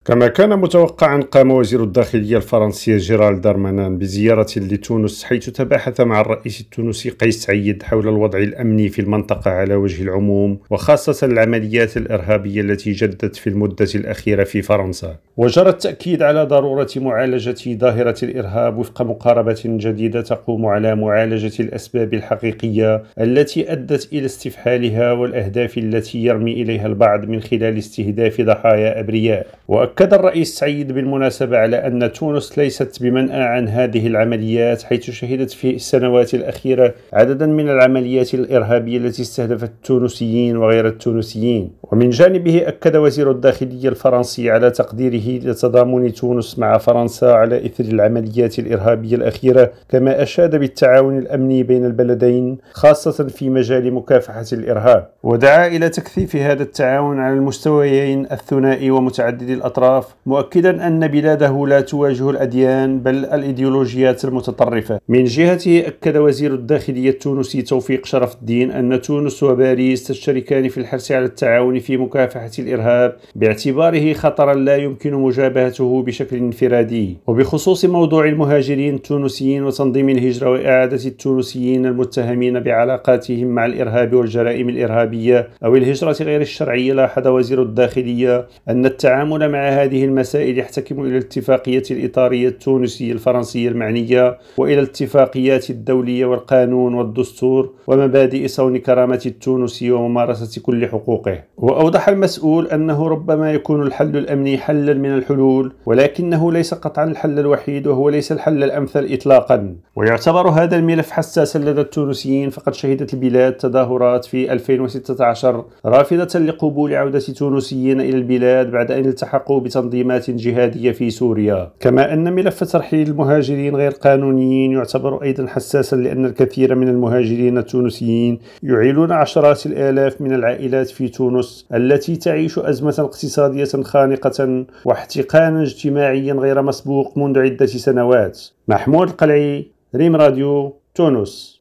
كما كان متوقعا، قام وزير الداخلية الفرنسي جيرالد دارمانان بزيارة لتونس، حيث تباحث مع الرئيس التونسي قيس سعيد حول الوضع الأمني في المنطقة على وجه العموم، وخاصة العمليات الإرهابية التي جدت في المدة الأخيرة في فرنسا. وجرى التأكيد على ضرورة معالجة ظاهرة الإرهاب وفق مقاربة جديدة تقوم على معالجة الأسباب الحقيقية التي أدت إلى استفحالها والأهداف التي يرمي إليها البعض من خلال استهداف ضحايا أبرياء. وأكد الرئيس سعيد بالمناسبة على أن تونس ليست بمنأى عن هذه العمليات، حيث شهدت في السنوات الأخيرة عددا من العمليات الإرهابية التي استهدفت التونسيين وغير التونسيين. ومن جانبه أكد وزير الداخلية الفرنسي على تقديره لتضامن تونس مع فرنسا على إثر العمليات الإرهابية الأخيرة، كما أشاد بالتعاون الأمني بين البلدين خاصة في مجال مكافحة الإرهاب، ودعا إلى تكثيف هذا التعاون على المستويين الثنائي ومتعدد الأطراف، مؤكدا أن بلاده لا تواجه الأديان بل الإيديولوجيات المتطرفة. من جهته أكد وزير الداخلية التونسي توفيق شرف الدين أن تونس وباريس تشتركان في الحرص على التعاون في مكافحة الإرهاب، باعتباره خطرا لا يمكن مجابهته بشكل انفرادي. وبخصوص موضوع المهاجرين التونسيين وتنظيم الهجرة وإعادة التونسيين المتهمين بعلاقاتهم مع الإرهاب والجرائم الإرهابية أو الهجرة غير الشرعية، لاحظ وزير الداخلية أن التعامل مع هذه المسائل يحتكم إلى الاتفاقية الإطارية التونسية الفرنسية المعنية، وإلى الاتفاقيات الدولية والقانون والدستور ومبادئ صون كرامة التونسي وممارسة كل حقوقه. وأوضح المسؤول أنه ربما يكون الحل الأمني حلا من الحلول، ولكنه ليس قطعا الحل الوحيد، وهو ليس الحل الأمثل إطلاقا. ويعتبر هذا الملف حساسا لدى التونسيين، فقد شهدت البلاد تظاهرات في 2016 رافضة لقبول عودة تونسيين إلى البلاد بعد أن التحقوا بتنظيمات جهادية في سوريا. كما أن ملف ترحيل المهاجرين غير قانونيين يعتبر أيضا حساسا، لأن الكثير من المهاجرين التونسيين يعيلون عشرات الآلاف من العائلات في تونس التي تعيش أزمة اقتصادية خانقة واحتقانا اجتماعيا غير مسبوق منذ عدة سنوات. محمود القلعي، ريم راديو، تونس.